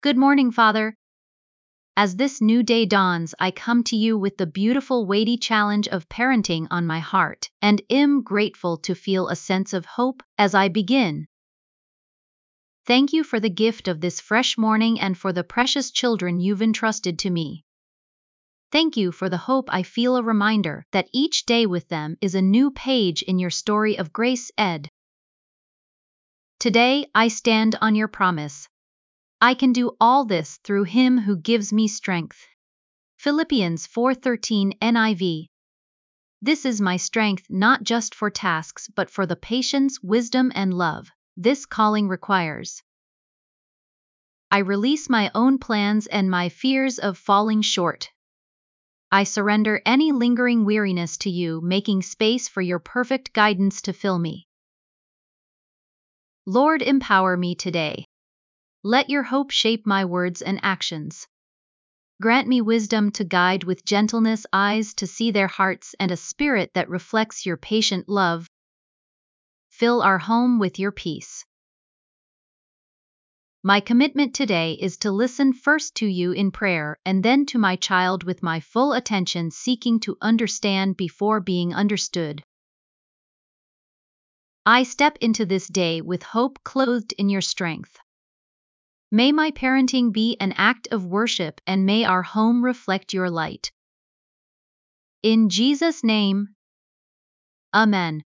Good morning, Father. As this new day dawns, I come to you with the beautiful, weighty challenge of parenting on my heart, and am grateful to feel a sense of hope as I begin. Thank you for the gift of this fresh morning and for the precious children you've entrusted to me. Thank you for the hope I feel, a reminder that each day with them is a new page in your story of grace, Ed. Today, I stand on your promise. I can do all this through him who gives me strength. Philippians 4:13 NIV. This is my strength, not just for tasks but for the patience, wisdom, and love this calling requires. I release my own plans and my fears of falling short. I surrender any lingering weariness to you, making space for your perfect guidance to fill me. Lord, empower me today. Let your hope shape my words and actions. Grant me wisdom to guide, with gentleness, eyes to see their hearts, and a spirit that reflects your patient love. Fill our home with your peace. My commitment today is to listen first to you in prayer and then to my child with my full attention, seeking to understand before being understood. I step into this day with hope, clothed in your strength. May my parenting be an act of worship, and may our home reflect your light. In Jesus' name, Amen.